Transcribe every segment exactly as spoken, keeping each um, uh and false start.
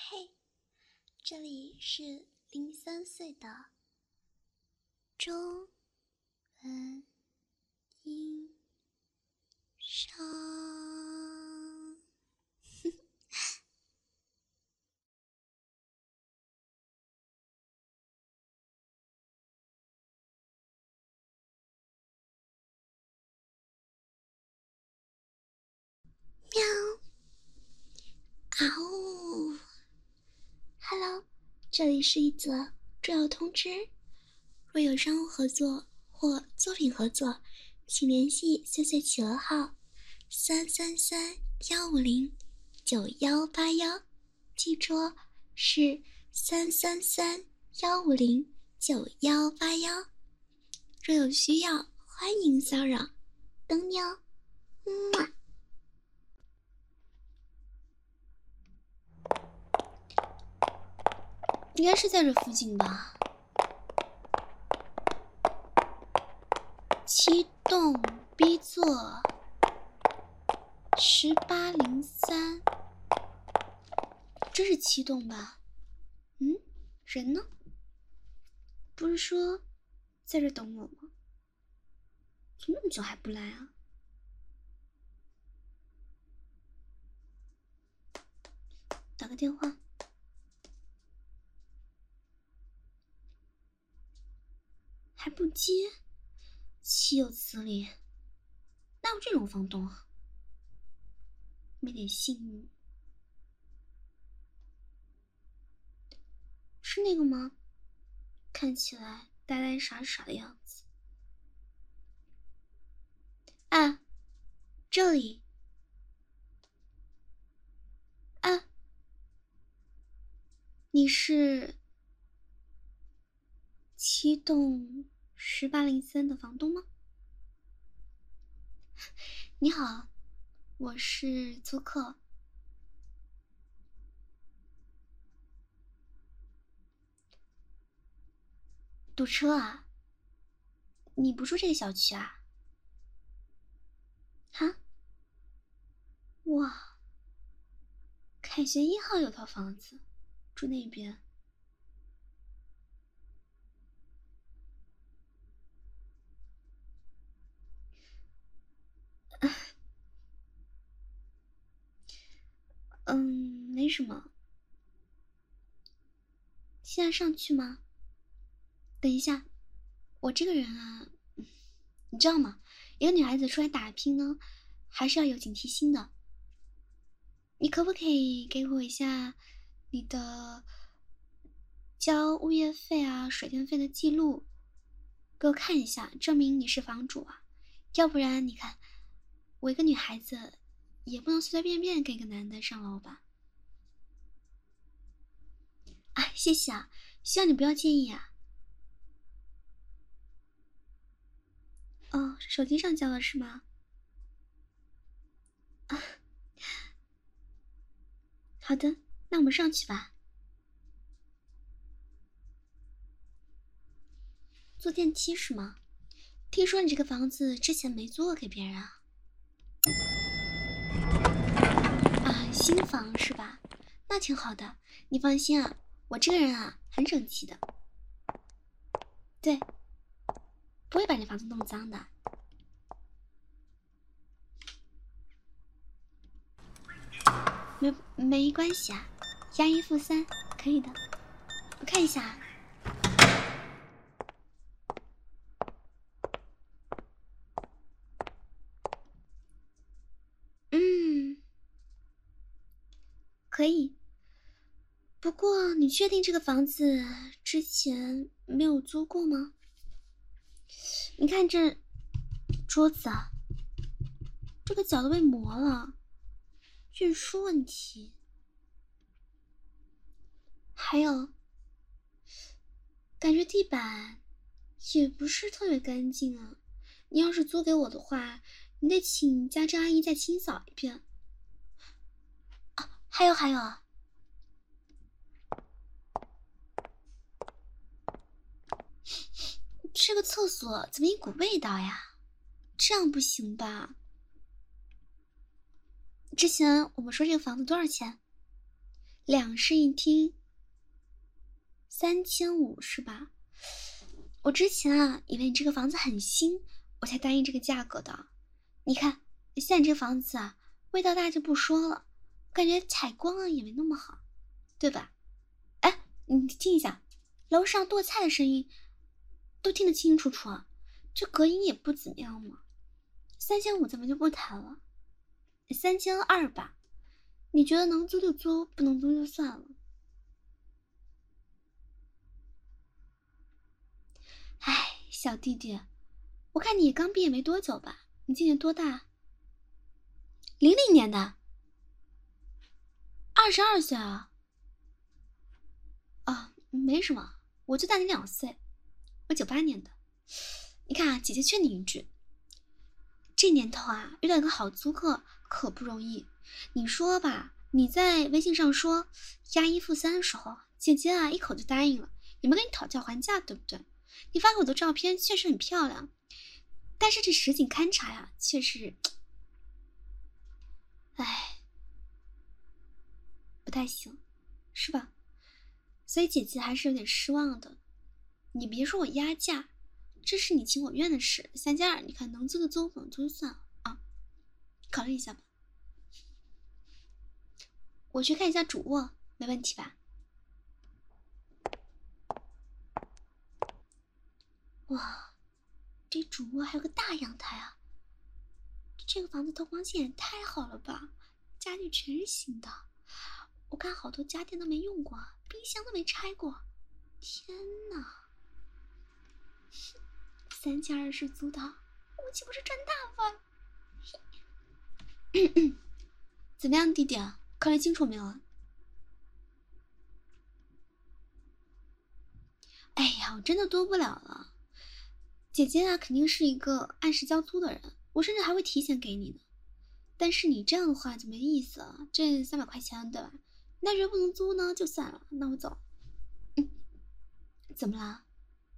嘿，这里是零三岁的中文音上。喵，啊呜 ，Hello，这里是一则重要通知，若有商务合作或作品合作，请联系岁岁企鹅号三三三幺五零九幺八幺，记住哦，是三三三幺五零九幺八幺。若有需要，欢迎骚扰，等你哦。嗯。 应该是在这附近吧。七栋 B 座十八零三，这是七栋吧？嗯，人呢？不是说在这等我吗？怎么那么久还不来啊？打个电话。还不接，岂有此理！哪有这种房东啊？没点信誉。是那个吗？看起来呆呆傻傻的样子。啊，这里。啊，你是七栋十八零三的房东吗？你好，我是租客。堵车啊？你不住这个小区啊？哈？哇，凯旋一号有套房子，住那边。嗯，没什么。现在上去吗？等一下，我这个人啊，你知道吗？一个女孩子出来打拼呢，还是要有警惕心的。你可不可以给我一下你的交物业费啊、水电费的记录，给我看一下，证明你是房主啊？要不然，你看，我一个女孩子也不能随随便便跟一个男的上楼吧？哎，谢谢啊，希望你不要介意啊。哦，手机上交的是吗？啊，好的，那我们上去吧。坐电梯是吗？听说你这个房子之前没租过给别人啊？啊，新房是吧？那挺好的，你放心啊，我这个人啊很整齐的，对，不会把你房子弄脏的。没没关系啊，押一付三，可以的。我看一下。嗯，可以。不过你确定这个房子之前没有租过吗？你看这桌子啊，这个角都被磨了，运输问题。还有，感觉地板也不是特别干净啊。你要是租给我的话，你得请家政阿姨再清扫一遍。啊，还有还有啊，这个厕所怎么一股味道呀？这样不行吧？之前我们说这个房子多少钱？ 两室一厅，三千五是吧？我之前啊，以为你这个房子很新，我才答应这个价格的。你看，现在这房子啊，味道大就不说了，感觉采光啊也没那么好，对吧？哎，你听一下，楼上剁菜的声音都听得清清楚楚啊，这隔音也不怎么样嘛。三千五咱们就不谈了，三千二吧。你觉得能租就租，不能租就算了。哎，小弟弟，我看你刚毕业没多久吧？你今年多大？零零年的，二十二岁啊。啊，没什么，我就大你两岁，我九八年的。你看啊，姐姐劝你一句，这年头啊，遇到一个好租客可不容易。你说吧，你在微信上说押一付三的时候，姐姐啊一口就答应了，也没跟你讨价还价，对不对？你发给我的照片确实很漂亮，但是这实景勘察呀，确实，哎，不太行，是吧？所以姐姐还是有点失望的。你别说我压价，这是你情我愿的事，三加二，你看能租就租，不能租就算了啊，考虑一下吧。我去看一下主卧，没问题吧？哇，这主卧还有个大阳台啊！这个房子透光线也太好了吧，家具全是新的，我看好多家电都没用过，冰箱都没拆过。天哪，三加二是租的，我岂不是赚大发？怎么样，弟弟啊，考虑清楚没有啊？哎呀，我真的多不了了。姐姐啊，肯定是一个按时交租的人，我甚至还会提前给你呢。但是你这样的话就没意思了，这三百块钱对吧？那觉得不能租呢，就算了，那我走。嗯，怎么啦？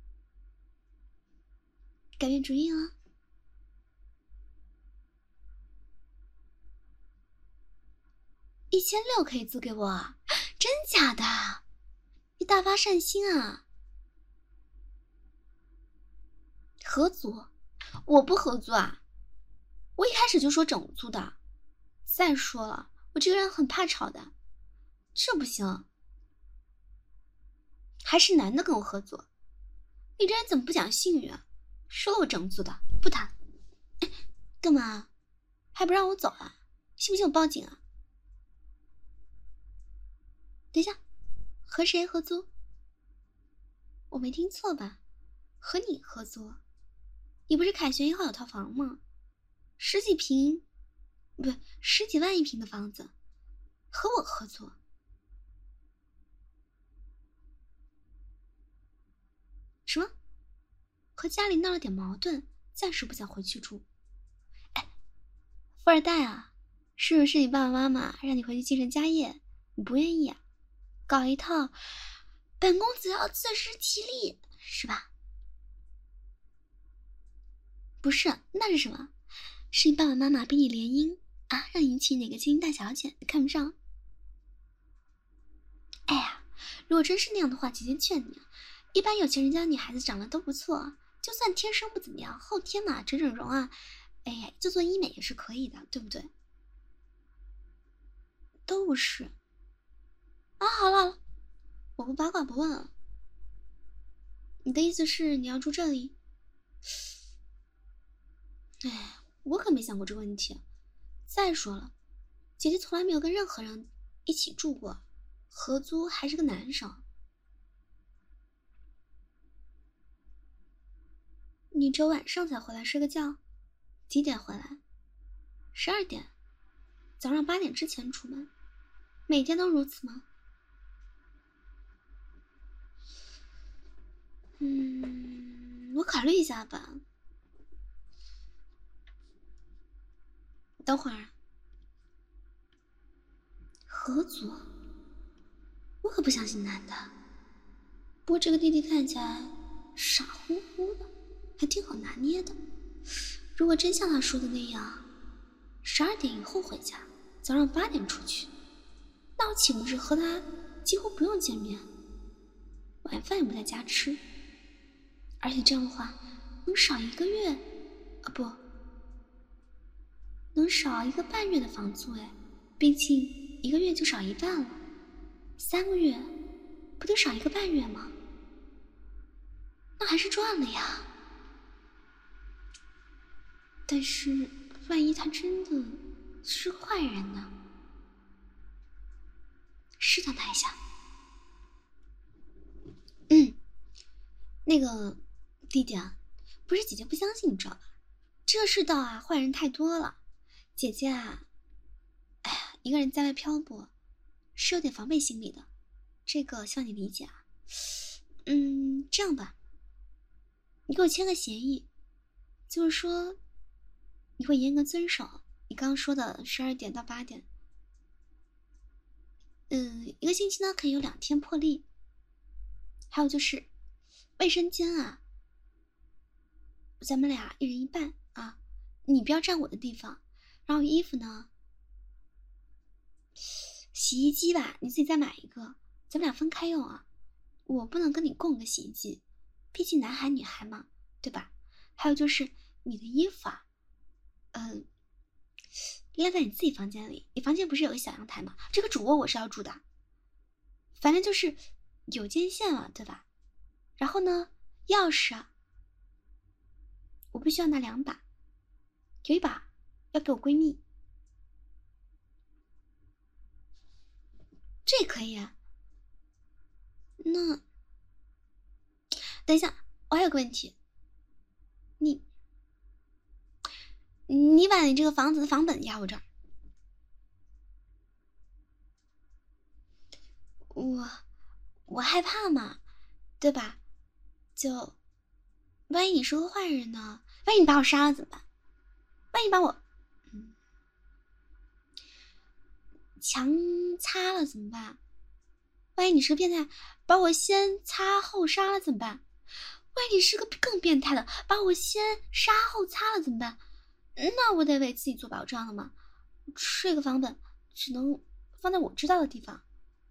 改变主意了？一千六可以租给我啊？真假的？你大发善心啊！合租？我不合租啊！我一开始就说整租的。再说了，我这个人很怕吵的，这不行。还是男的跟我合租，你这人怎么不讲信誉啊？说了我整租的，不谈。干嘛？还不让我走啊？信不信我报警啊？等一下，和谁合租？我没听错吧？和你合租？你不是凯旋一号有套房吗？十几平，不，十几万一平的房子，和我合租？什么？和家里闹了点矛盾，暂时不想回去住。哎，富二代啊，是不是你爸爸妈妈让你回去继承家业，你不愿意啊？搞一套本公子要自食其力，是吧？不是，那是什么？是你爸爸妈妈逼你联姻啊，让你娶哪个精英大小姐，你看不上？哎呀，如果真是那样的话，姐姐劝你，一般有钱人家的女孩子长得都不错，就算天生不怎么样，后天嘛整整容啊，哎呀，做做医美也是可以的，对不对？都不是啊。好了好了，我不八卦不问了。你的意思是你要住这里？哎，我可没想过这个问题。再说了，姐姐从来没有跟任何人一起住过，合租还是个男生。你只有晚上才回来睡个觉？几点回来？十二点。早上八点之前出门，每天都如此吗？嗯，我考虑一下吧。等会儿，合租？我可不相信男的。不过这个弟弟看起来傻乎乎的，还挺好拿捏的。如果真像他说的那样，十二点以后回家，早上八点出去， 那我岂不是和他几乎不用见面，晚饭也不在家吃？而且这样的话，能少一个月，啊不，能少一个半月的房租哎，毕竟一个月就少一半了，三个月不得少一个半月吗？那还是赚了呀。但是万一他真的是个坏人呢？试探他一下。嗯，那个弟弟啊，不是姐姐不相信，你知道吧？这世道啊，坏人太多了。姐姐啊，哎呀，一个人在外漂泊，是有点防备心理的，这个希望你理解啊。嗯，这样吧，你给我签个协议，就是说你会严格遵守你刚刚说的十二点到八点。嗯，一个星期呢可以有两天破例。还有就是卫生间啊，咱们俩一人一半啊，你不要占我的地方。然后衣服呢，洗衣机吧，你自己再买一个，咱们俩分开用啊。我不能跟你共个洗衣机，毕竟男孩女孩嘛，对吧？还有就是你的衣服啊，嗯、呃，晾在你自己房间里。你房间不是有个小阳台吗？这个主卧我是要住的，反正就是有间线了，对吧？然后呢，钥匙啊，我不需要拿两把，有一把要给我闺蜜，这也可以啊。那等一下，我还有个问题，你你把你这个房子的房本压我这儿，我我害怕嘛，对吧？就万一你是个坏人呢？万一你把我杀了怎么办？万一把我嗯强擦了怎么办？万一你是个变态，把我先擦后杀了怎么办？万一你是个更变态的，把我先杀后擦了怎么办？那我得为自己做保障了吗？这个房本只能放在我知道的地方。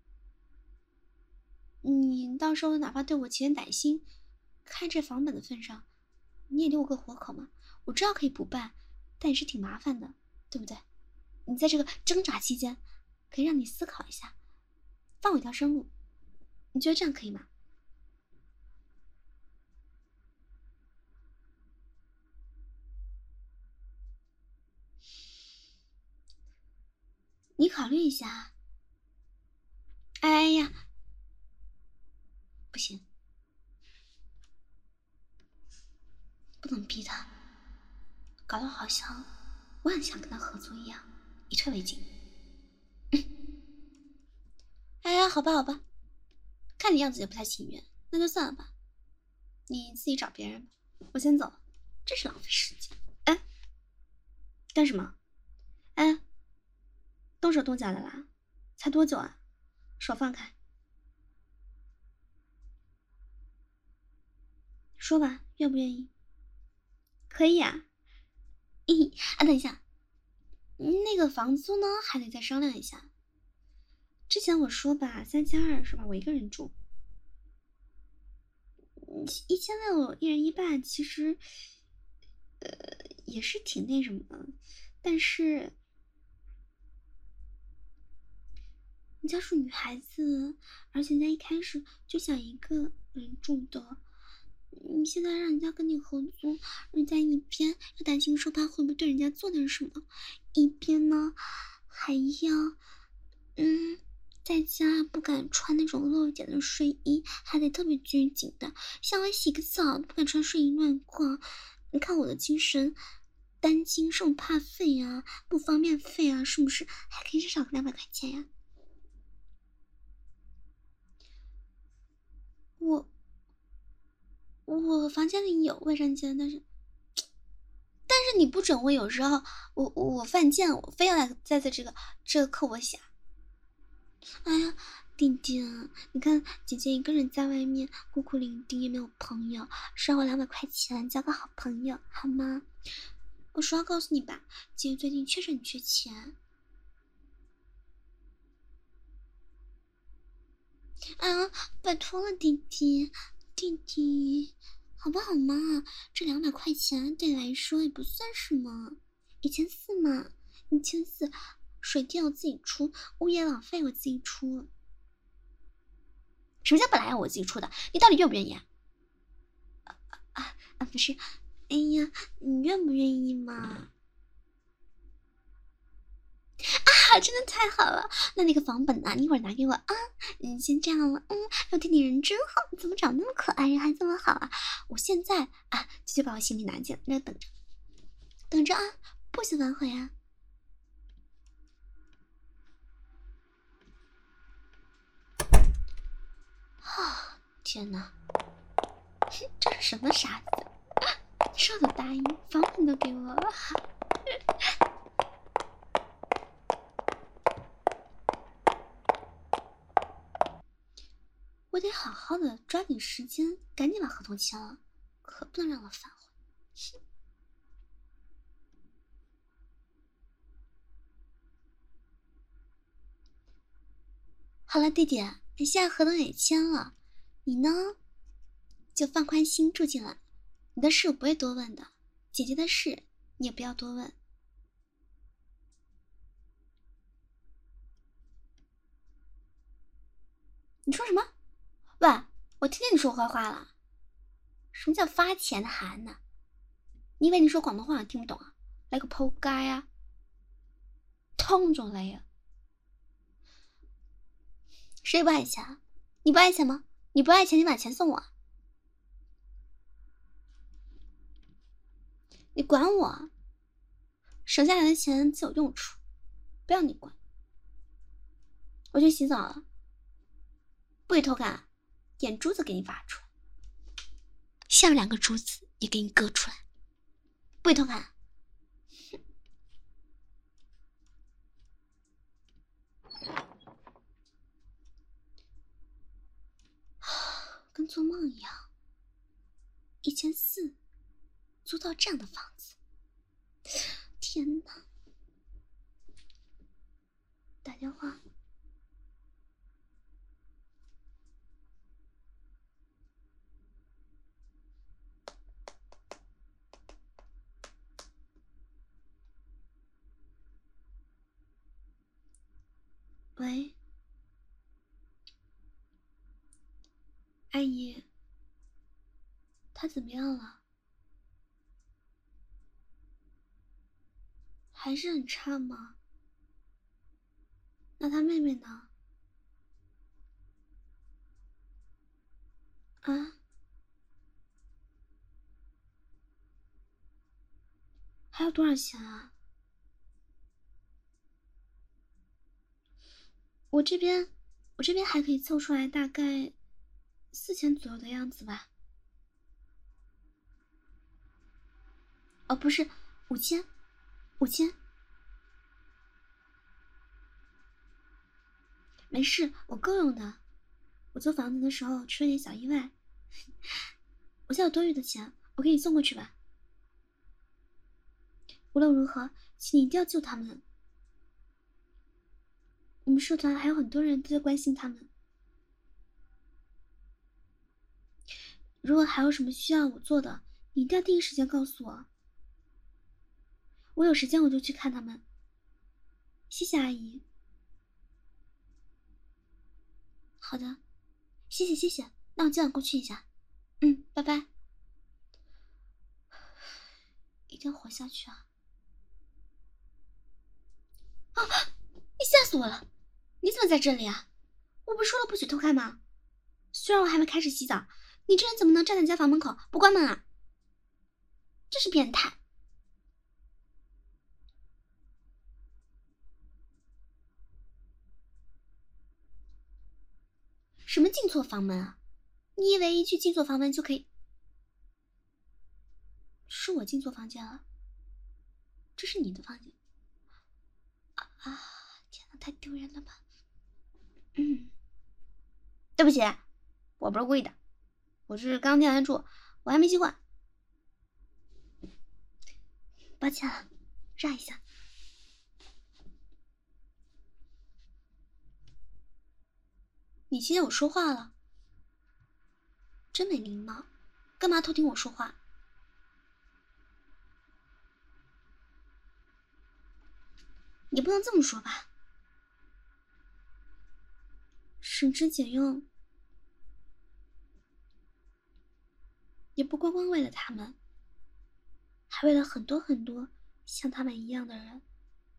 你到时候哪怕对我起点歹心，看这房本的份上，你也留我个活口嘛。我知道可以不办，但也是挺麻烦的，对不对？你在这个挣扎期间，可以让你思考一下，放我一条生路。你觉得这样可以吗？你考虑一下。哎呀，不行，不能逼他，搞得好像我很想跟他合作一样，以退为进。哎呀，好吧好吧，看你样子也不太情愿，那就算了吧，你自己找别人吧，我先走了，真是浪费时间。哎，干什么？哎，动手动脚的啦？才多久啊？手放开，说吧，愿不愿意？可以啊。咦啊，等一下，那个房租呢，还得再商量一下。之前我说吧，三千二是吧？我一个人住，一千六一人一半，其实，呃，也是挺那什么的。但是，你家是女孩子，而且在一开始就想一个人住的，你现在让人家跟你合租，人家一边又担心说他会不会对人家做点什么，一边呢还要，嗯。在家不敢穿那种露一点的睡衣，还得特别拘谨的，像我洗个澡都不敢穿睡衣乱逛。你看我的精神担惊受怕费啊，不方便费啊，是不是还可以少个两百块钱呀？我我房间里有卫生间，但是但是你不准我有时候我我犯贱，我非要在在这个这个课我写。哎呀，弟弟，你看姐姐一个人在外面孤苦伶仃，也没有朋友，刷我两百块钱交个好朋友好吗？我说要告诉你吧，姐姐最近确实很缺钱。 啊，拜托了，弟弟，弟弟，好不好嘛？这两百块钱对你来说也不算什么，一千四嘛，一千四，水电我自己出，物业网费我自己出。什么叫本来要我自己出的？你到底愿不愿意啊？啊啊啊！不是，哎呀，你愿不愿意嘛？啊，真的太好了！那那个房本啊，你一会儿拿给我啊。嗯，先这样了。嗯，我弟弟人真好，怎么长那么可爱，人还这么好啊？我现在啊，就去把我行李拿进来，那等着，等着啊，不许反悔啊！啊，天哪，这是什么傻子？说的答应，房本都给我了。我得好好的抓紧时间，赶紧把合同签了，可不能让他反悔。好了，弟弟，你现在合同也签了，你呢就放宽心住进来。你的事我不会多问的，姐姐的事你也不要多问。你说什么？喂，我听见你说我坏话了。什么叫发钱的函呢？你以为你说广东话我听不懂啊？来个扑街啊！通咗你啊！谁不爱钱？你不爱钱吗？你不爱钱，你把钱送我。你管我？省下来的钱自有用处，不要你管。我去洗澡了，不许偷看，眼珠子给你挖出来，下面两个珠子也给你割出来，不许偷看。跟做梦一样，一千四租到这样的房子，天哪！打电话。喂，阿姨，他怎么样了？还是很差吗？那他妹妹呢？啊？还有多少钱啊？我这边，我这边还可以凑出来大概四千左右的样子吧。哦，不是，五千，五千。没事，我够用的。我租房子的时候出了点小意外，我现在有多余的钱，我给你送过去吧。无论如何，请你一定要救他们。我们社团还有很多人都在关心他们。如果还有什么需要我做的，你一定要第一时间告诉我。我有时间我就去看他们。谢谢阿姨。好的，谢谢谢谢，那我今晚过去一下。嗯，拜拜。一定要活下去啊！啊！你吓死我了！你怎么在这里啊？我不是说了不许偷看吗？虽然我还没开始洗澡，你这人怎么能站在家房门口不关门啊？真是变态！什么进错房门啊？你以为一去进错房门就可以？是我进错房间了，这是你的房间啊！啊天哪，太丢人了吧！嗯，对不起，我不是故意的，我是刚进来住，我还没习惯。抱歉了，让一下。 你听见我说话了？真没礼貌，干嘛偷听我说话？也不能这么说吧，省吃俭用，也不光光为了他们，还为了很多很多像他们一样的人。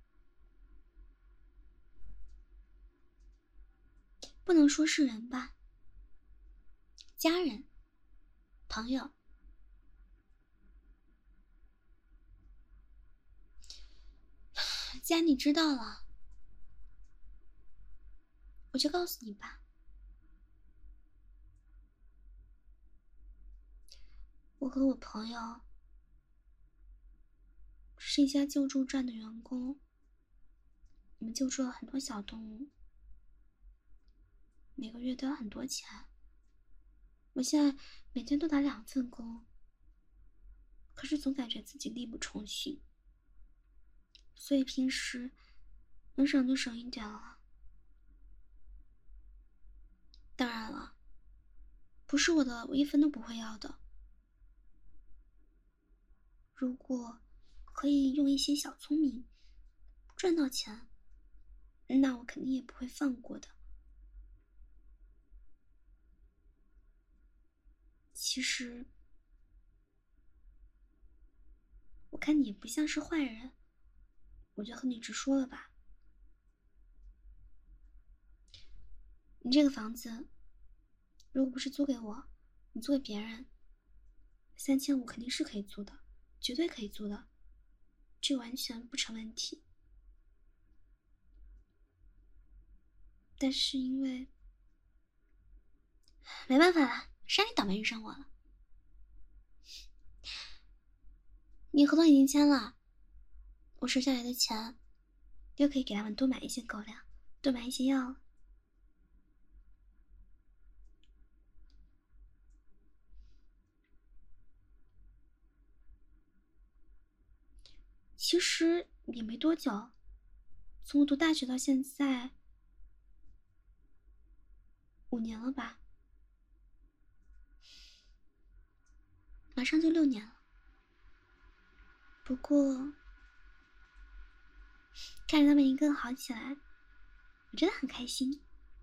不能说是人吧，家人、朋友。既然你知道了，我就告诉你吧。我和我朋友是一家救助站的员工，我们救助了很多小动物，每个月都要很多钱。我现在每天都打两份工，可是总感觉自己力不从心，所以平时能省就省一点了。当然了，不是我的我一分都不会要的。如果可以用一些小聪明赚到钱，那我肯定也不会放过的。其实我看你也不像是坏人，我就和你直说了吧。你这个房子如果不是租给我，你租给别人，三千五肯定是可以租的，绝对可以租的，这完全不成问题。但是因为没办法了，谁让你倒霉遇上我了。你合同已经签了，我省下来的钱又可以给他们多买一些狗粮，多买一些药了。其实也没多久，从我读大学到现在五年了吧，马上就六年了。不过看着他们一个个好起来，我真的很开心。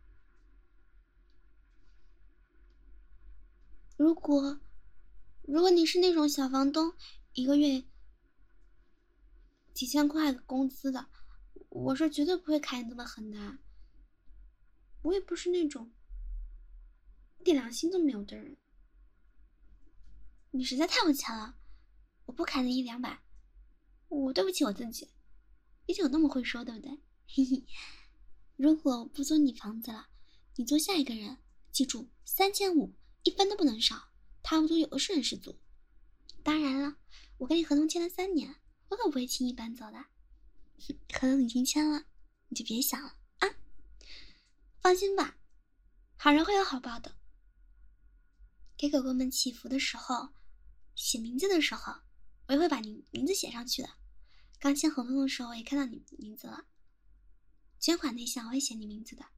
如果如果你是那种小房东，一个月几千块的工资的，我是绝对不会开你这么狠的。我也不是那种一点良心都没有的人。你实在太有钱了，我不砍你一两百，我对不起我自己。毕竟我那么会说，对不对？嘿嘿。如果我不租你房子了，你租下一个人，记住三千五，一分都不能少。他不租有的是人是租。当然了，我跟你合同签了三年，我可不会轻易搬走的。合同已经签了，你就别想了啊！放心吧，好人会有好报的。给狗狗们祈福的时候，写名字的时候，我也会把你名字写上去的。刚签合同的时候，我也看到你名字了。捐款那项我会写你名字的。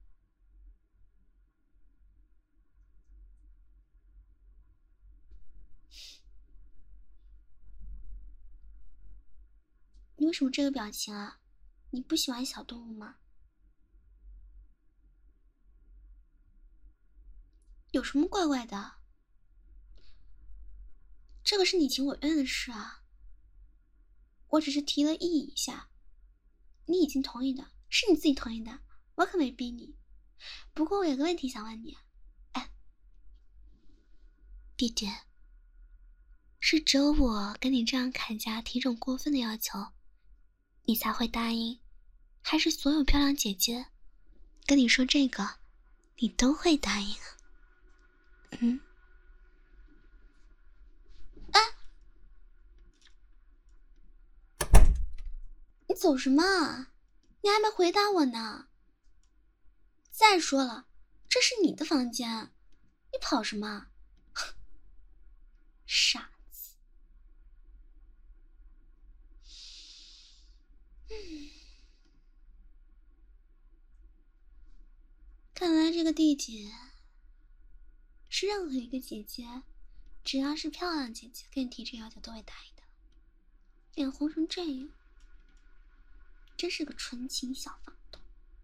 你为什么这个表情啊？你不喜欢小动物吗？有什么怪怪的？这个是你情我愿的事啊，我只是提了意一下，你已经同意的，是你自己同意的，我可没逼你。不过我有个问题想问你，哎，弟弟，是只有我跟你这样砍价提这种过分的要求，你才会答应，还是所有漂亮姐姐跟你说这个，你都会答应啊？嗯。哎，你走什么啊？你还没回答我呢。再说了，这是你的房间，你跑什么？傻子。嗯，看来来这个地姐是任何一个姐姐，只要是漂亮姐姐，跟你提这要求都会答应的。脸红成这样，真是个纯情小房东。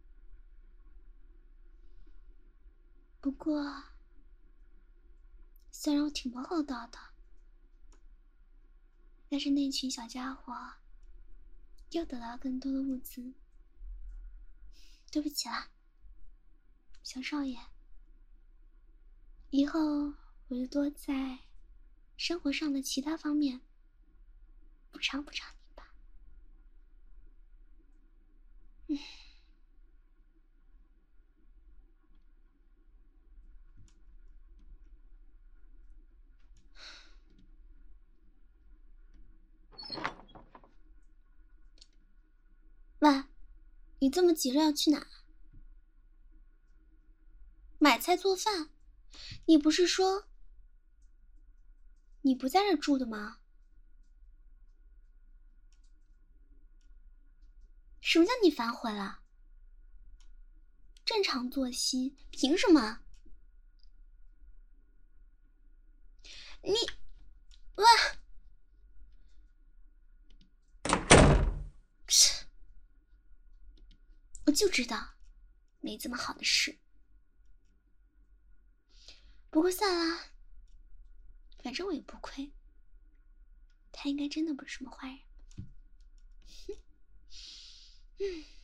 不过，虽然我挺不厚道的，但是那群小家伙又得到了更多的物资。对不起啦，小少爷，以后我就多在生活上的其他方面补偿补偿你吧。嗯。喂，你这么急着要去哪？买菜做饭？你不是说你不在这住的吗？什么叫你反悔了？正常作息，凭什么？你，喂，我就知道没这么好的事。不过算了，反正我也不亏，他应该真的不是什么坏人。嗯。